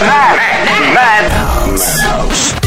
Madhouse.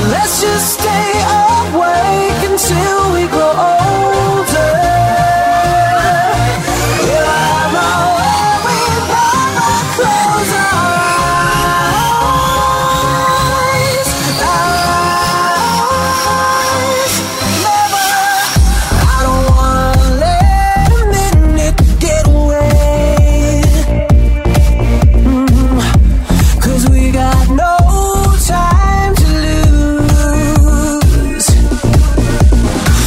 Let's just stay awake until we grow older. Yeah, I'm aware we never close our eyes. Never. I don't wanna let a minute get away. 'Cause we got no time to lose.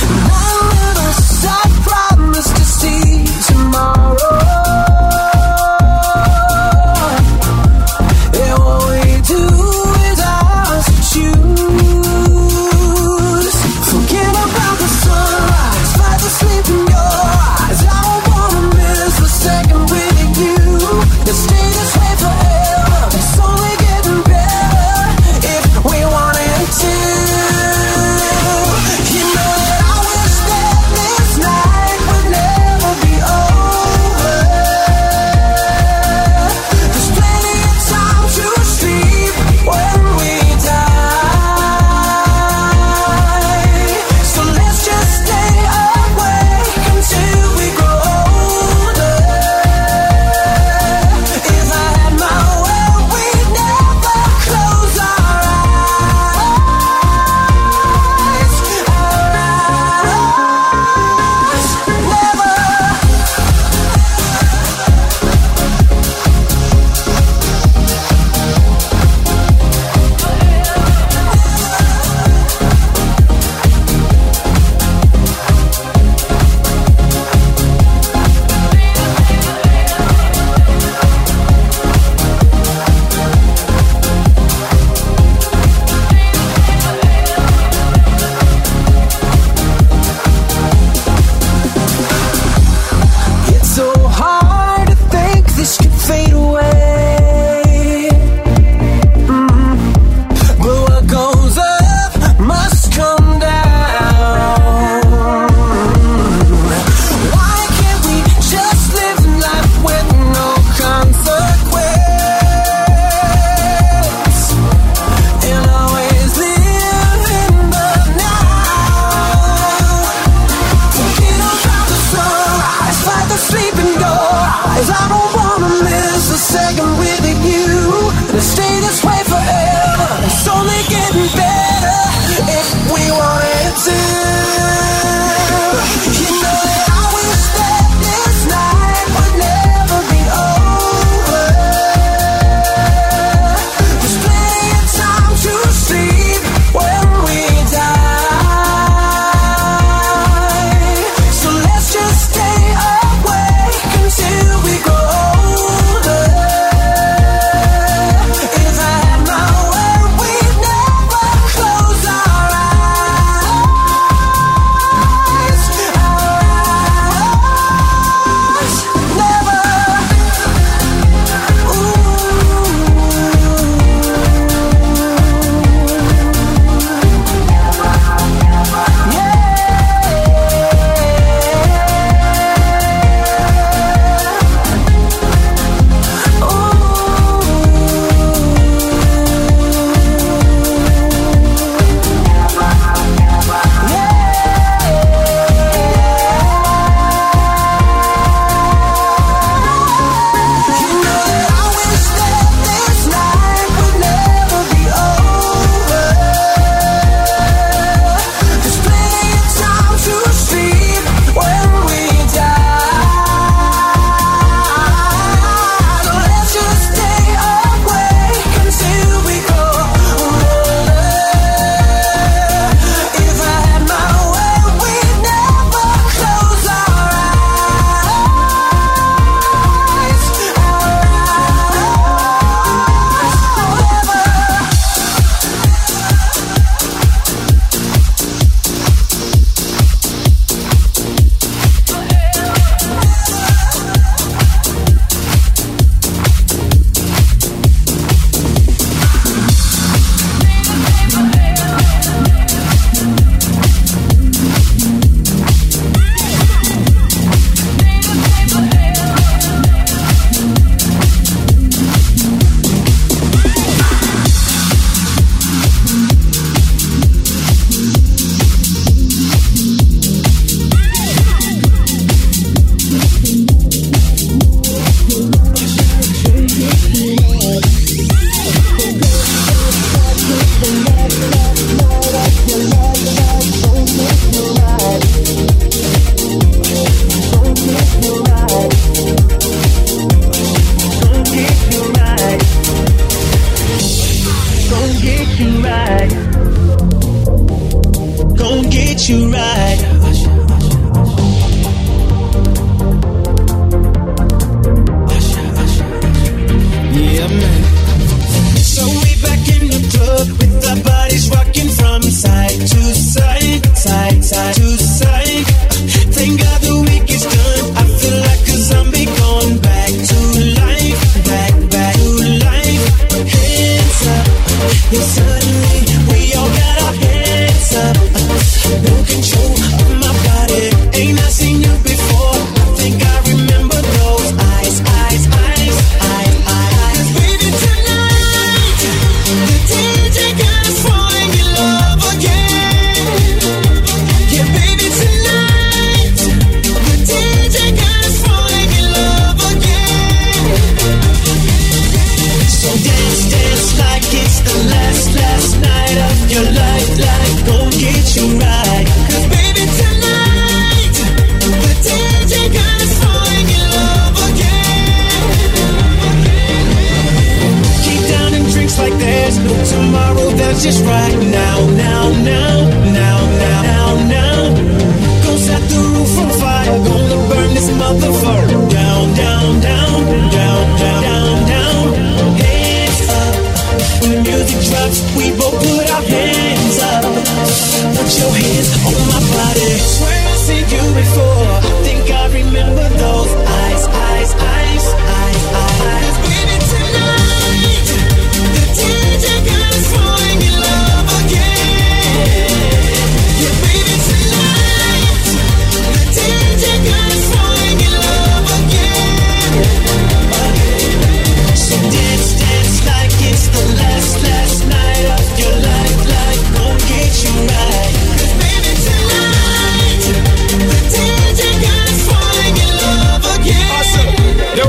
get you right. Yeah, man. So we back in the club with our bodies rocking from side to side, side, side to side. Thank God the week is done. I feel like a zombie going back to life, back to life. Hands up, yeah, suddenly we all got our hands up. No control of my body, ain't I seen you before? I think I remember those eyes, eyes, eyes, eyes, eyes. 'Cause baby tonight, the DJ got us falling in love again. Yeah, baby tonight, the DJ got us falling in love again. So dance, dance like it's the last night of your life, like gon' get you right. 'Cause baby tonight, the DJ got us falling in love again. Keep downing drinks like there's no tomorrow, that's just right now, now, now, now, now, now, now. Go set the roof on fire, gonna burn this motherfucker down, down, down, down, down, down, down. Hands up, when the music drops, we both put our hands up. Put your hands on my body. Swear I've seen you before. I think I remember those eyes, eyes, eyes, eyes, eyes. Baby tonight, the DJ got us falling in love again. Yeah, baby tonight, the DJ got us falling in love again. So dance, dance like it's the last night of your life, like gon' get you right. 'Cause baby tonight, the DJ got us falling in love again. Awesome. Yo,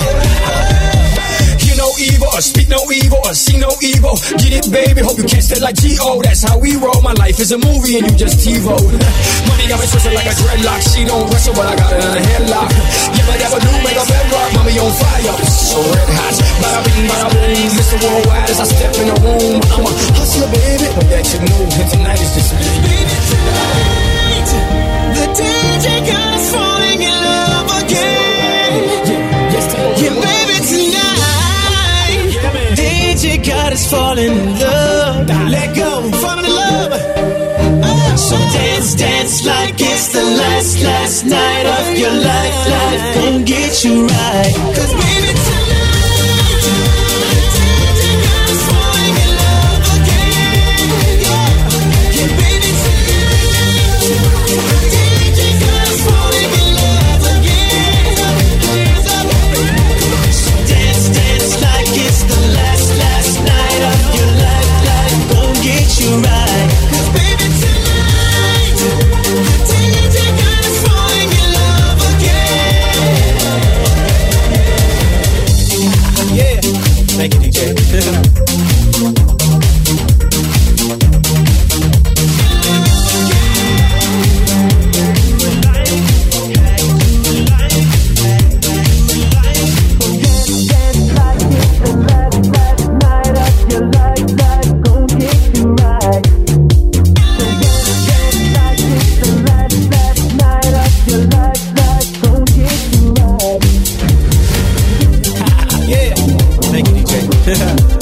hear no evil, or speak no evil, or see no evil. Get it, baby, hope you catch that like G.O. That's how we roll. My life is a movie and you just TiVo. Money got me twisted like a dreadlock. She don't wrestle, but I got her in a headlock. Yeah, but never knew, make a bedrock. Mommy on fire, so red hot. Bada bing, bada boom. Mr. Worldwide as I step in the room. I'm a hustler, baby, but that you know. And tonight is just me. Baby tonight, the DJ got us falling in love again. Yeah, baby tonight, DJ got us falling in love. Let go, falling in love. So dance, dance like it's the last night of your life, life gon' get you right. 'Cause baby tonight, the DJ got us falling in love again. Yeah, baby tonight, the DJ got us falling in love again. So dance, dance like it's the last night of your life, life gon' get you right. 'Cause baby tonight, the DJ got us falling in love again. Yeah, thank you, DJ. Yeah, thank you, DJ.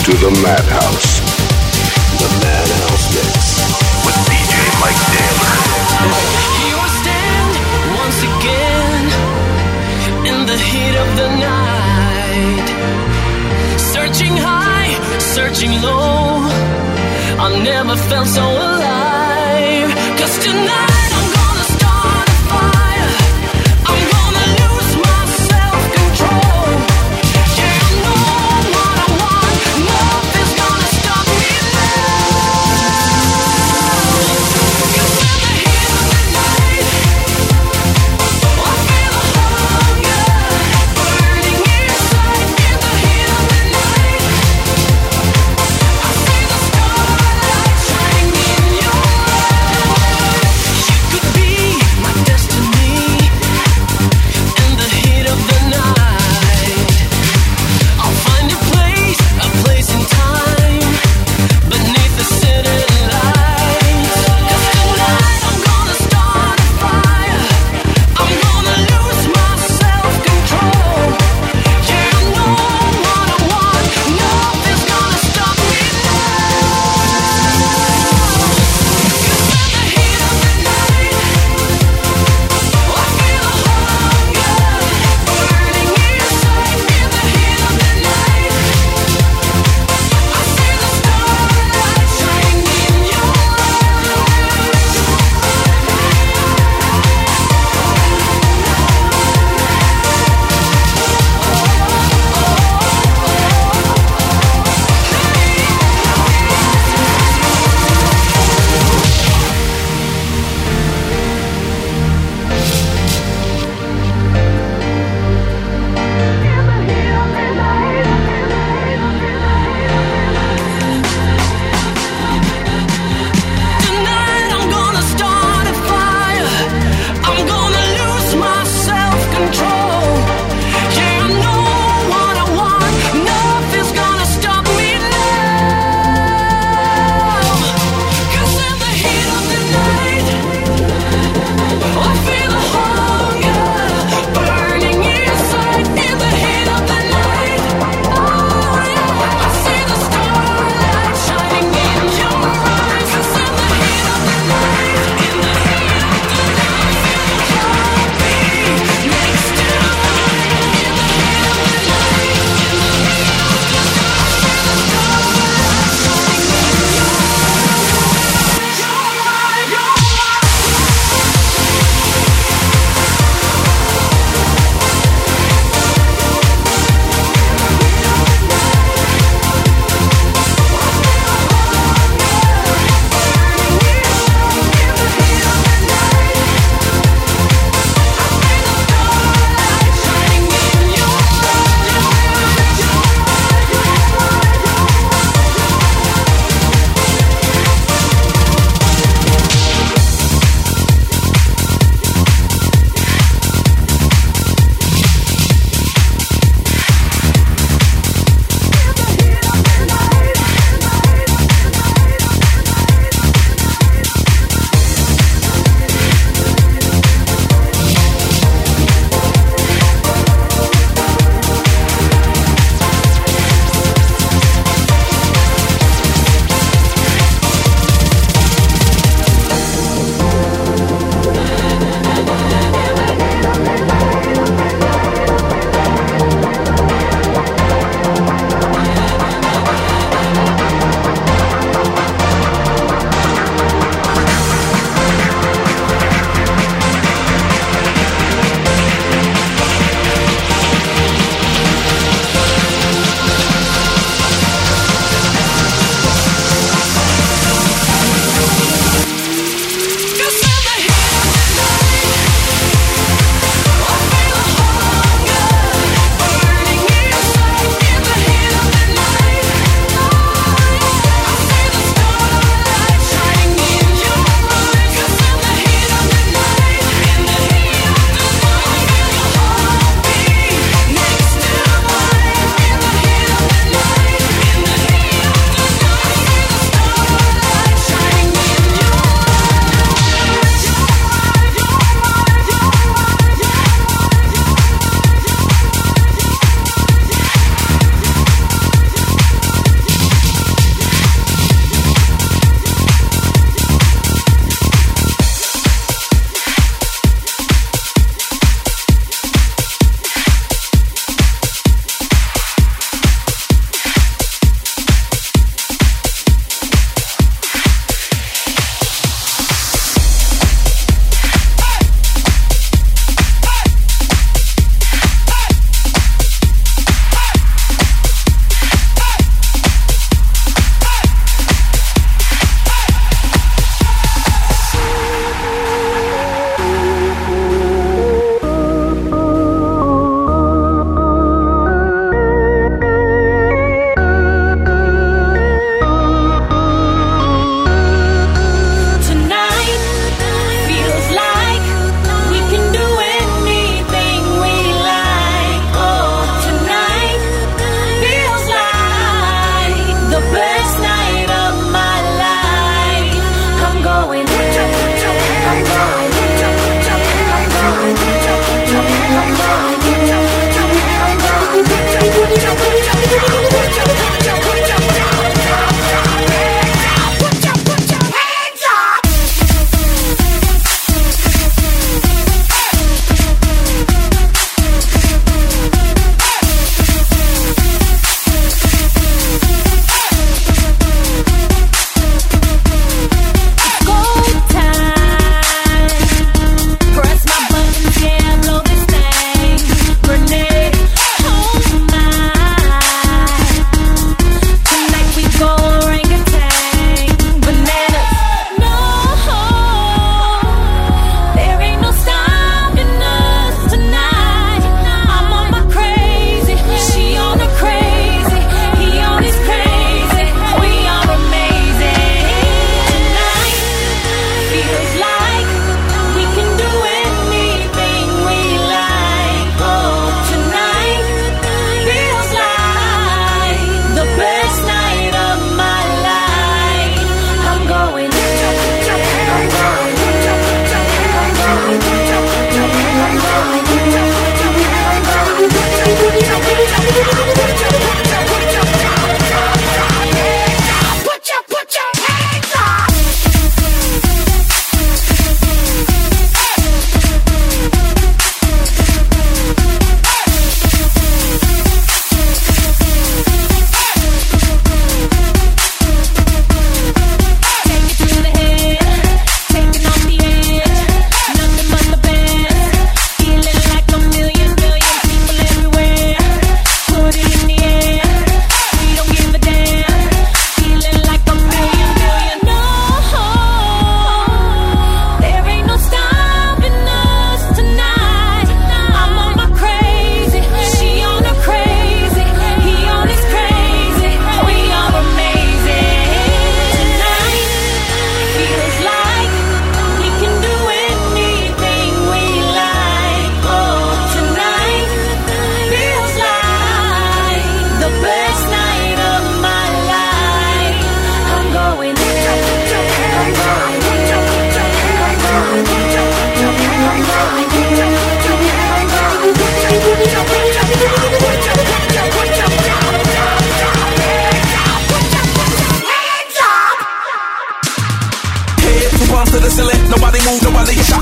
to the Madhouse. The Madhouse Mix with DJ Mike Taylor. Here I stand once again in the heat of the night, searching high, searching low. I never felt so alive. 'Cause tonight I'm gonna start a fire. I'm gonna lose my self-control. Yeah, I know what I want. Nothing's gonna stop me now. 'Cause in the heat of the night, I feel a hunger burning inside. In the heat of the night, I see the starlight shining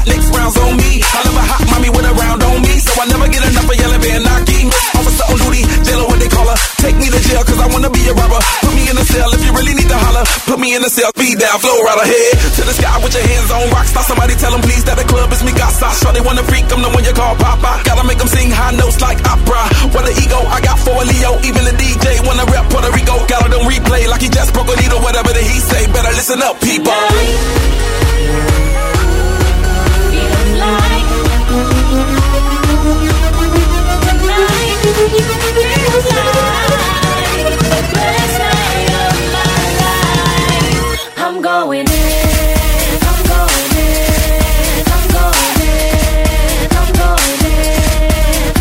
hot, next round's on me. I love a hot mommy with a round on me, so I never get enough of yelling being knocking. Officer on duty, jailer what they call her. Take me to jail cause I wanna be a robber. Put me in a cell if you really need to holler. Put me in a cell, speed down, flow right ahead. To the sky with your hands on rock. Stop somebody tell them please that the club is me got sauce. Sure they wanna freak, I'm the one you call Papa. Gotta make them sing high notes like opera. What the ego, I got for a Leo. Even the DJ wanna rep Puerto Rico. Got them replay like he just broke a needle. Whatever that he say, better listen up people. I'm going in, I'm going in, I'm going in, I'm going in.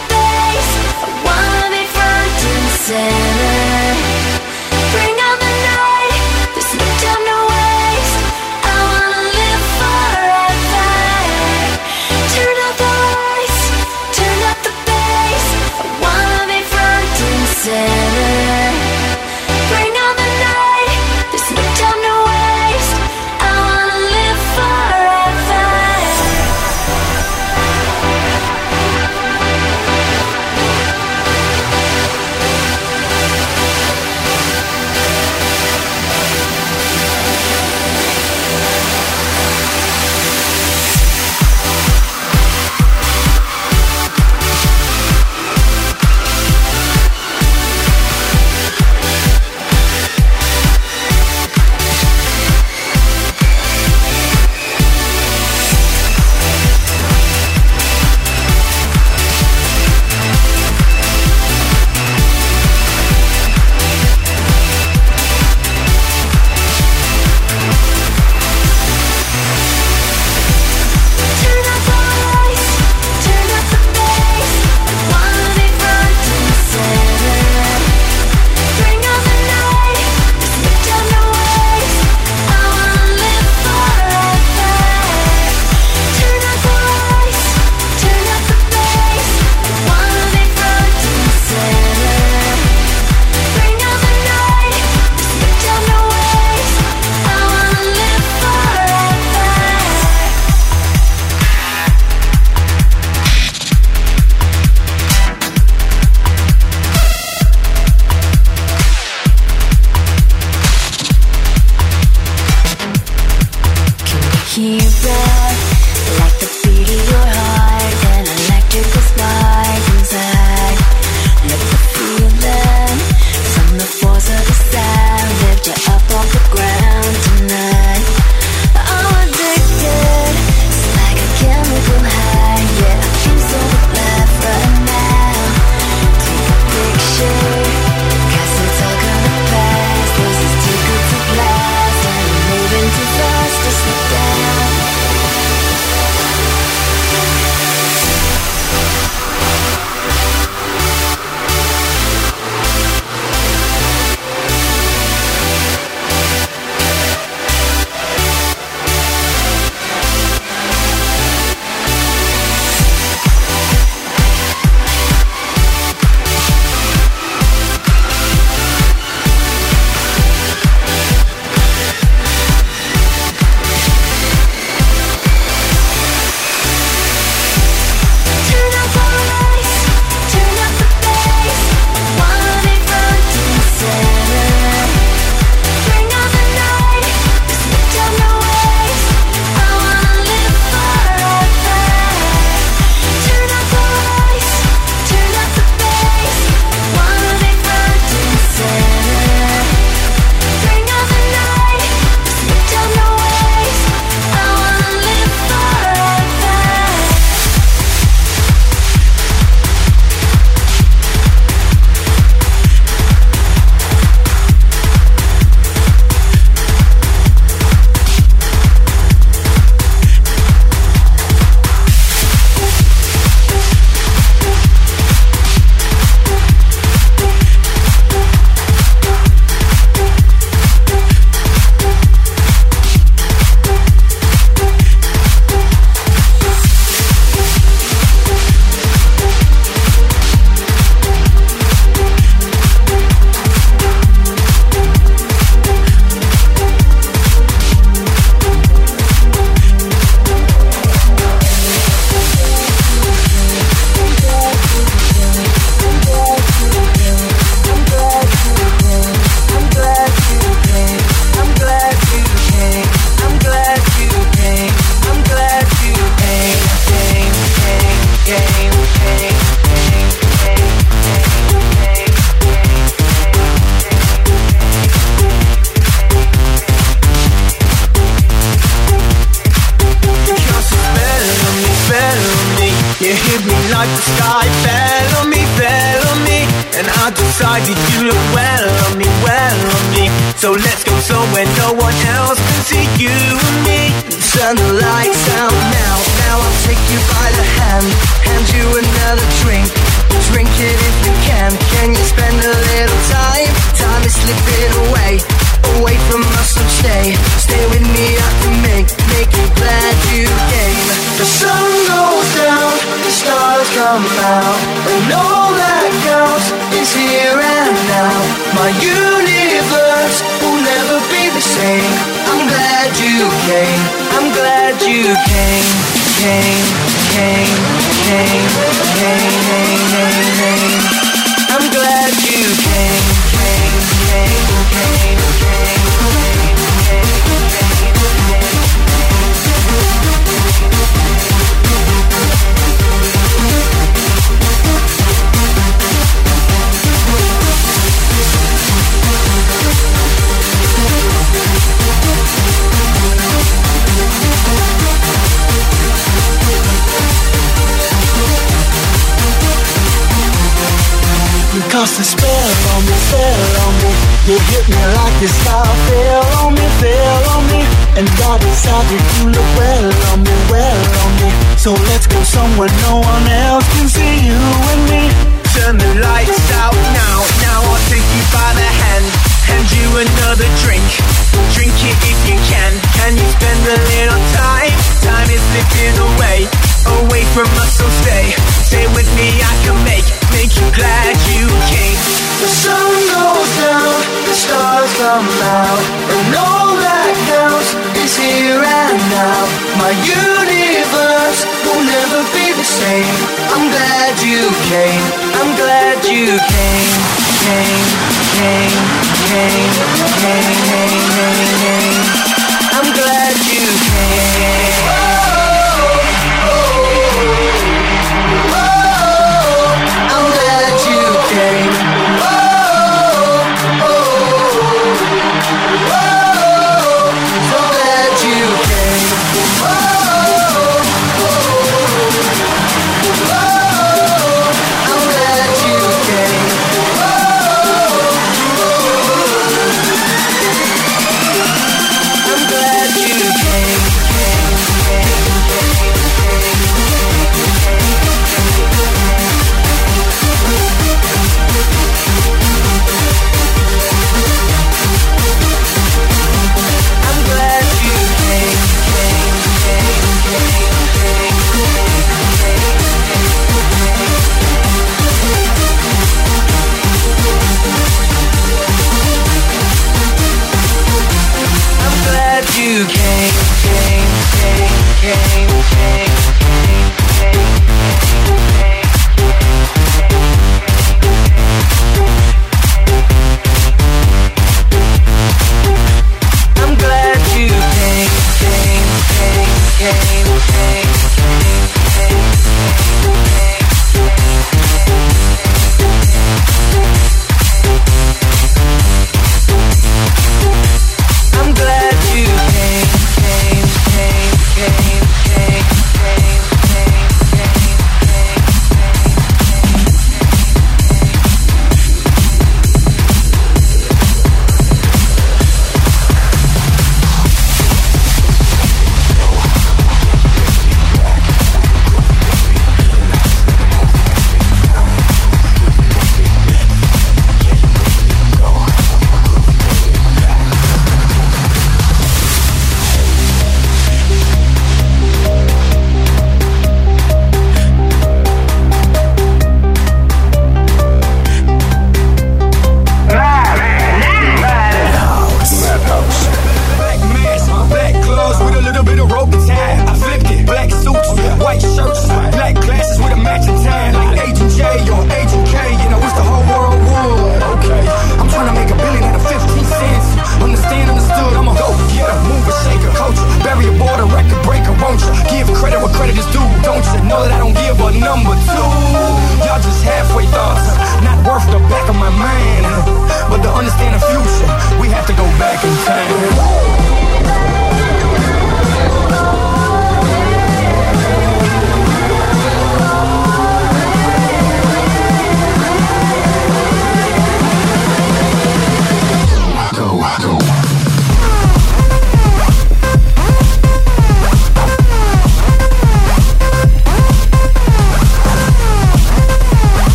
Bring on the night. We're up off the ground tonight. I'm addicted, it's like a chemical high. Yeah, I feel so alive right now. Take a picture, 'cause it's all gonna pass. This is too good to last, and I'm moving too fast to slow down. You hit me like the sky fell on me, and I decided you look well on me, so let's go somewhere no one else can see you and me. Turn the lights out now, I'll take you by the hand you another drink it if you can you spend a little time is slipping away from us, so stay with me, I can make you glad you came. The sun goes down, the stars come out, and all that counts is here and now. My universe will never be the same. I'm glad you came, I'm glad you came. I'm glad you came. You cast a spell on me. You hit me like the star fell on me. And I decided you look well on me. So let's go somewhere no one else can see you and me. Turn the lights out now I'll take you by the hand you another drink it if you can you spend a little time is slipping away from us, so stay with me, I can make you glad you came. The sun goes down, the stars come out, and all that counts is here and now. My universe will never be the same. I'm glad you came, I'm glad you came. I'm glad you came. I'm glad you came. I'm glad you came. I'm glad you came.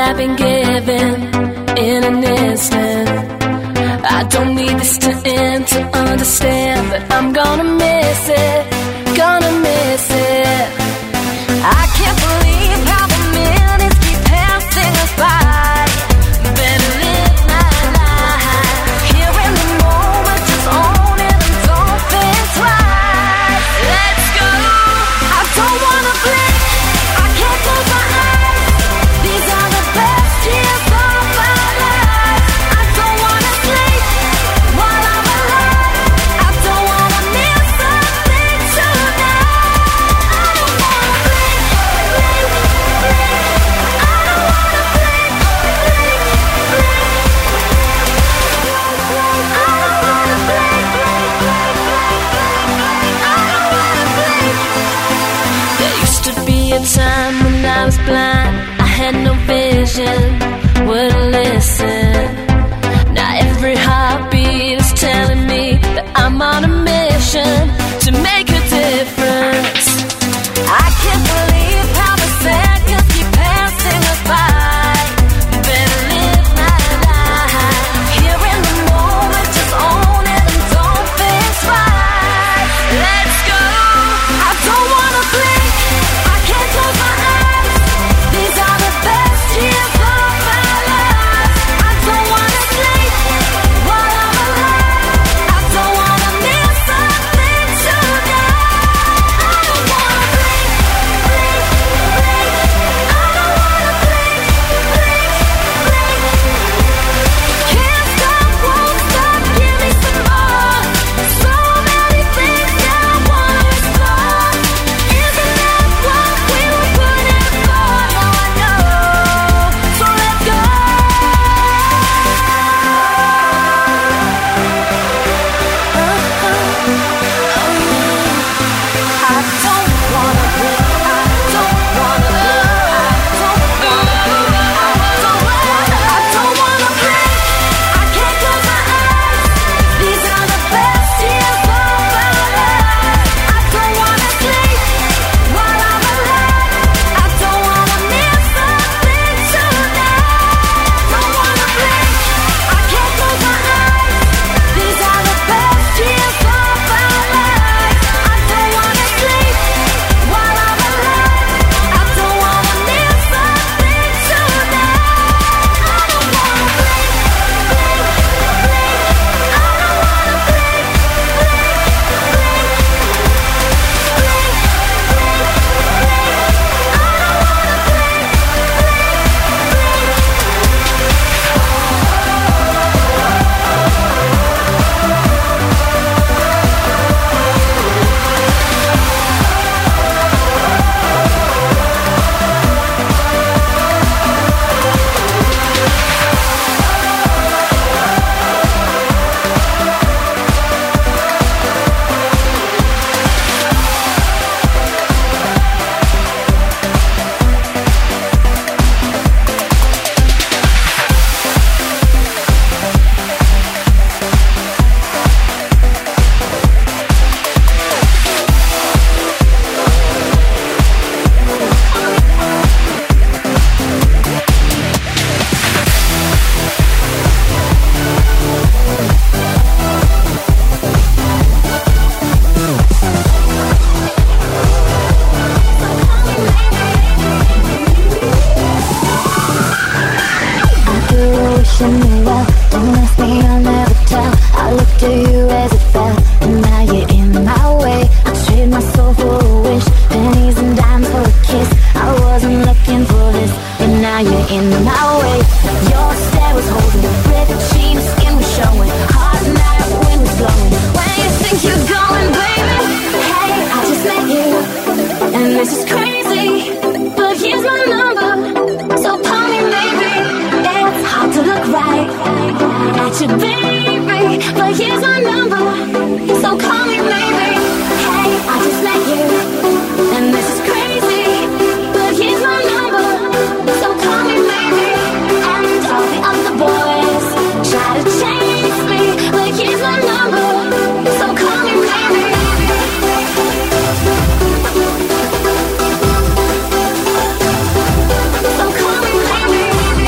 I've been given in an instant. I don't need this to end to understand that I'm gonna miss it, gonna miss it. I can't believe how the minutes keep passing us by. Better live my life here in the moment, just own it and don't think twice. Let's go. I don't wanna blink, I can't close my eyes. These are the best years of my life. I don't wanna sleep while I'm alive. I don't wanna miss a thing tonight. I don't wanna blink, blink, blink. I don't wanna blink, blink, blink. I don't wanna blink, blink, blink, blink. I don't wanna blink. There used to be a time when I was blind, I had no vision, wouldn't listen. Now every heartbeat is telling me that I'm on a mission to make a difference. I can't believe how the seconds keep passing us by. Better live my life here in the moment, just own it and don't think twice. Let's go. I don't wanna blink, I can't close my eyes. These are the best years of my life. I don't wanna sleep while I'm alive. I don't wanna miss a thing tonight. I don't wanna blink, blink, blink. I don't wanna blink, blink, blink. Can't stop, won't stop, give me some more. So many things that I wanna explore. Isn't that what we were put in for? Now I know, so let's go. I don't wanna blink, I don't wanna blink, I don't wanna blink. I can't close my eyes. These are the best years of my life. I don't wanna sleep while I'm alive. I don't wanna miss a thing tonight. Don't wanna blink, I can't close my eyes. These are the best years of my life. I don't wanna sleep while I'm alive. I don't wanna miss a thing tonight. I don't wanna blink, blink, blink. I don't wanna blink, blink, blink. Blink, blink, blink. I don't wanna blink, wishing you well. Don't ask me, I'll never tell. I looked at you as it fell, and now you're in my way. I trade my soul for a wish, pennies and dimes for a kiss. I wasn't looking for this, but now you're in my way. Your stare was holding, ripped jeans, skin was showing. Hot night, wind was blowing. Where you think you're going, baby? Hey, I just met you, and this is crazy, but here's my number, so call me maybe. It's hard to look right at you, baby, but here's my number, so call me maybe. Hey, I just met you, and this is crazy, but here's my number, so call me maybe. And all the other boys try to chase me, but here's my number, so call me maybe. So call me maybe.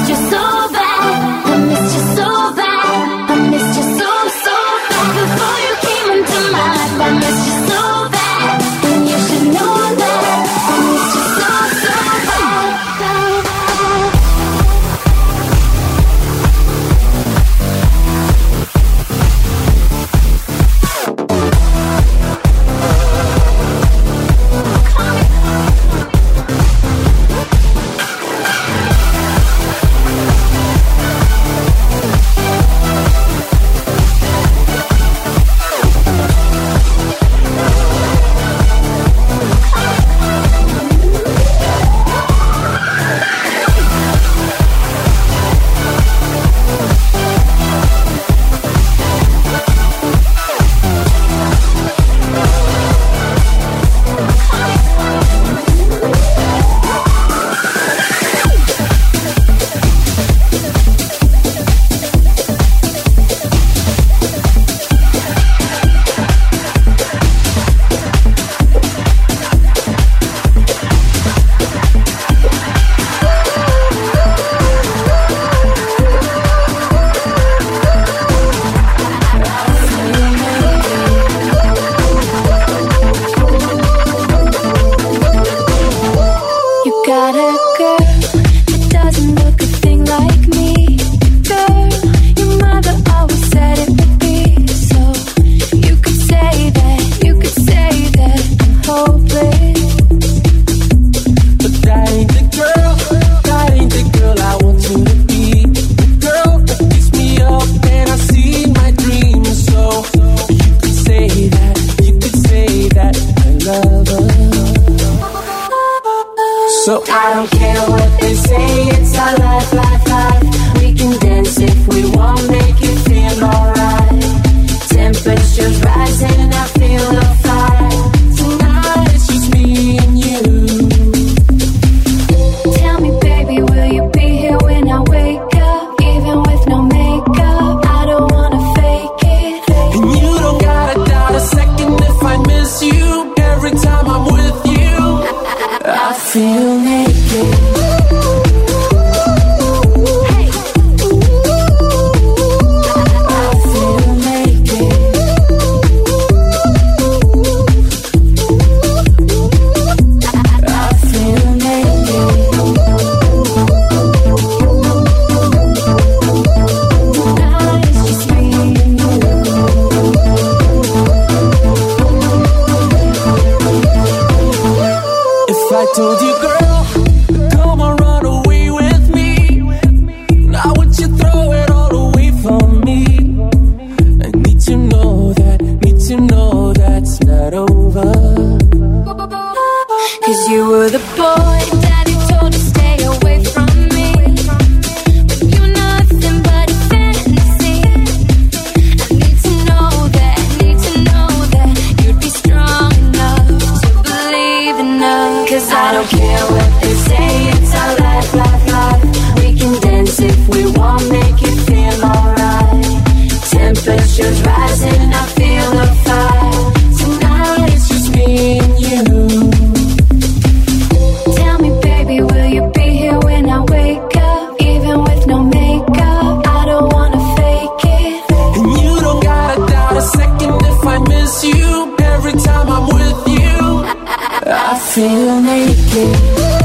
missed you so bad. I missed you so bad. I missed you so bad. Before you came into my life, I missed you so bad. And you should know that I missed you so bad. So I don't care what they say, it's our life, life, life. We can dance if we want, make it feel alright. Temperature's rising, I feel the fire. Tonight it's just me and you. Tell me, baby, will you be here when I wake up? Even with no makeup, I don't wanna fake it. And you don't gotta doubt a second if I miss you. Every time I'm with you, I feel naked. Hey. I feel naked. I feel naked. Tonight it's just me and you. If I told you, girl, come on, run away with me, now would you throw it all away from me? I need to know that's not over. 'Cause you were the boy daddy told to stay away from me. But you're nothing but a fantasy. I need to know that you'd be strong enough to believe in us. 'Cause I don't care what they say, it's our life, life, life. We can dance if we want, make it feel alright. Temperature's rising, I feel the fire. Tonight it's just me and you. Tell me, baby, will you be here when I wake up? Even with no makeup, I don't wanna fake it. And you don't gotta doubt a second if I miss you. Every time I'm with you, I feel naked.